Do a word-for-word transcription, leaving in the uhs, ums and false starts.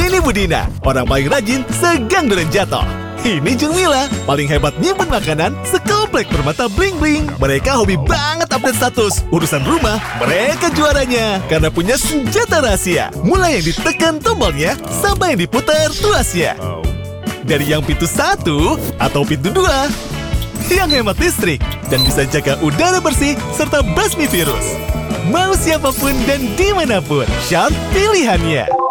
Ini Budina, orang paling rajin segang duren jatuh. Ini Jurmila, paling hebat nyimpen makanan sekomplek permata bling-bling. Mereka hobi banget update status. Urusan rumah, mereka juaranya. Karena punya senjata rahasia. Mulai yang ditekan tombolnya, sampai yang diputar tuasnya. Dari yang pintu satu atau pintu dua. Yang hemat listrik dan bisa jaga udara bersih serta basmi virus. Mau siapapun dan dimanapun, Shark pilihannya.